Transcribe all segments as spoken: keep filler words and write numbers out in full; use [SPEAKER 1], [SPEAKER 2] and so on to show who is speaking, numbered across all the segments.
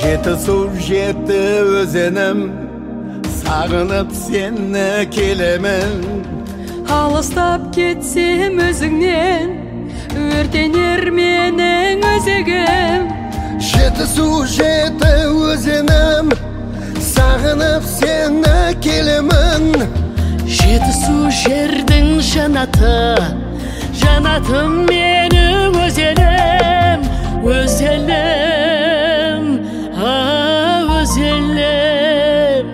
[SPEAKER 1] Жеті су жетті өзенім, сағынып сені келемін.
[SPEAKER 2] Алыстап кетсем өзіңнен, өртенер менің өзегім.
[SPEAKER 1] Жеті су жетті өзенім, сағынып сені келемін.
[SPEAKER 2] Жеті су жердің жанаты, жанатым менің өзенім, өзенім, а өзенім,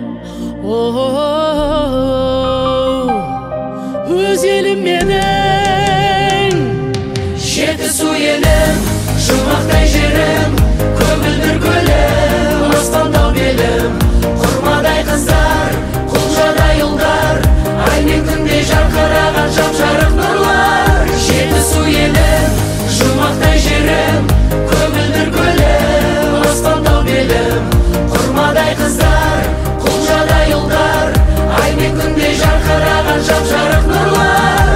[SPEAKER 2] өзенім менің. Жеті су елім, жұмақтай жерім, көгілдір көлім, аспандау белім, құрмадай қыздар, құлжадай ұлдар, ай мен күндей жарқыраған жап-жарық нұрлар. Жеті су елім, жұмақтай жерім, көгілдір көлім, аспандау белім, құрмадай қыздар, құлжадай ұлдар, ай мен күндей жарқыраған жап-жарық нұрлар.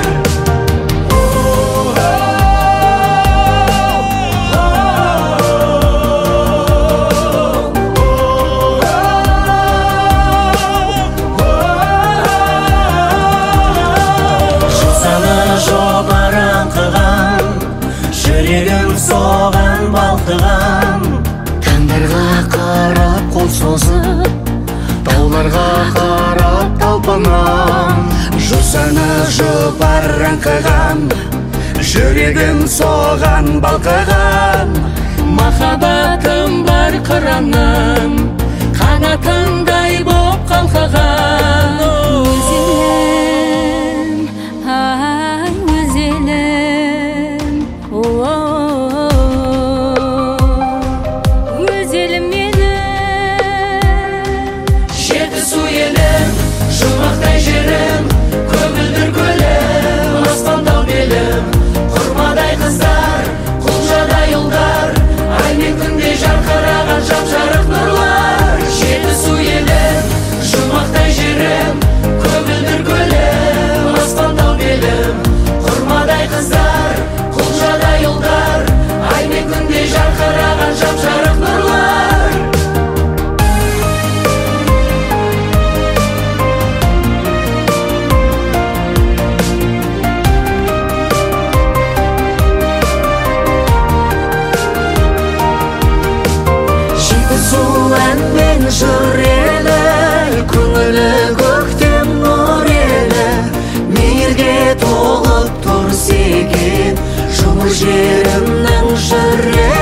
[SPEAKER 3] Жүрегім соған балқыған, таңдарға қарап қол созып, тауларға қарап талпынам. Жусаны жұпар аңқыған, жүрегім соған балқыған.
[SPEAKER 2] Махаббатым бар қыранның, қанатындай боп қалқыған. Өзелім, ай өзелім, өзелім менің.
[SPEAKER 3] Жеті су елім, жұмақтай жерім, көгілдір көлім, аспандау белім, құрмадай қыздар, құлжадай ұлдар, ай мен күндей жарқыраған жап-жарық нұрлар. Жеті су елім, жұмақтай жерім, көгілдір көлім, аспандау белім, құрмадай қыздар, құлжадай ұлдар, ай мен күндей жарқыраған жап-жарық нұрлар. Әнмен жүрелі, көңілі көктем нұрелі, мейірге толып тұр секен, жұмыр жерімнің жүрегі.